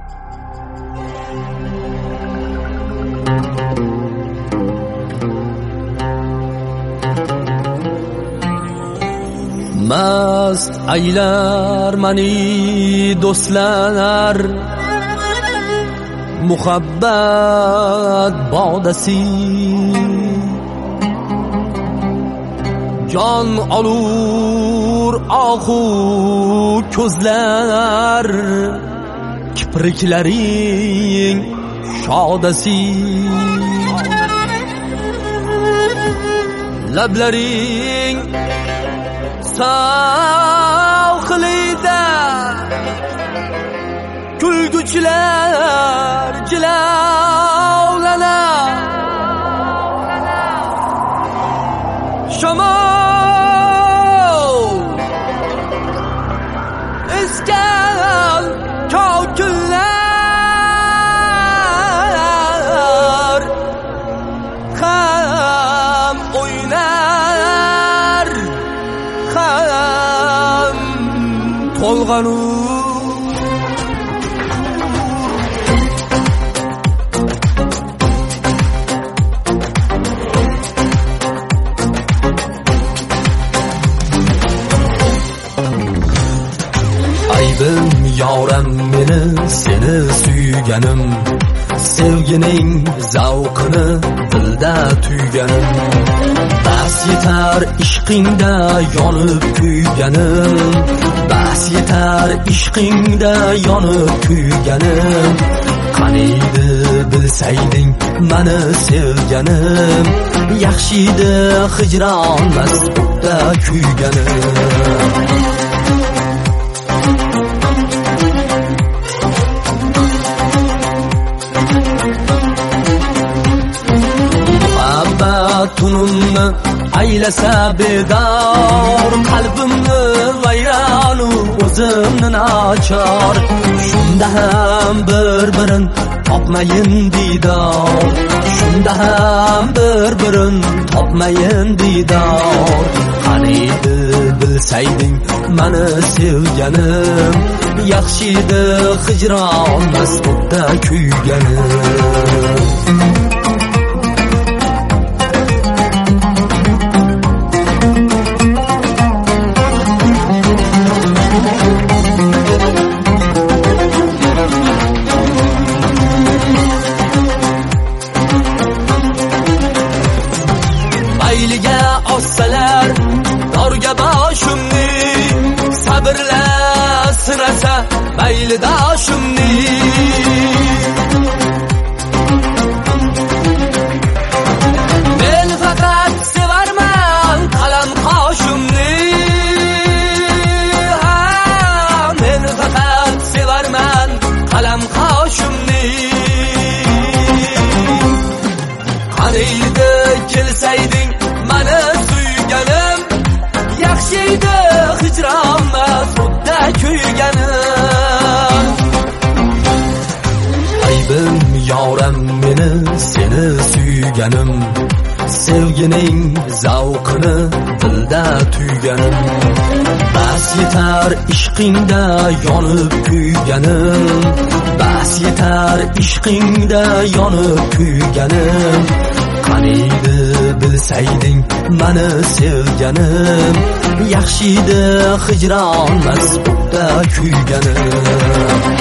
Mast aylar mani do'stlar, muhabbat bodasi. Jon olur ohu ko'zlar, kipriklaring shodasi. Lablaring savxilida kulguchilar jilovlanar. Shamol esgan ko'killar ham o'ynar, ham to'lg'anur. Aybim yoram meni seni suyganim, sevgining zavqini dilda tuyganim. Bas yetar ishqingda yonib kuyganim, bas yetar ishqingda yonib kuyganim. Qaniydi bilsayding meni sevganim, yaxshiydi hijronmas o'tda kuyganim. Tunumni aylasa bedor, qalbimni vayronu o'zimni nachor. Shunda ham bir-birin topmayin didor, shunda ham bir-birin topmayin didor. Qaniydi bilsayding meni sevganim, yaxshiydi hijronmas o'tda kuyganim. Mayliga ossalar dorga boshimni, sabrla sinasa mayli doshimni. Men faqat sevarman qalam qoshimni, men faqat sevarman qalam qoshimni. Qaniydi kelsayding meni suyganim, yaxshiydi hijronmas o'tda kuyganim. Aybim yoram meni seni suyganim, sevgining zavqini dilda tuyganim. Bas yetar ishqingda yonib kuyganim, bas yetar ishqingda yonib kuyganim. Qaniydi bilsayding meni sevganim, yaxshiydi hijronmas o'tda kuyganim.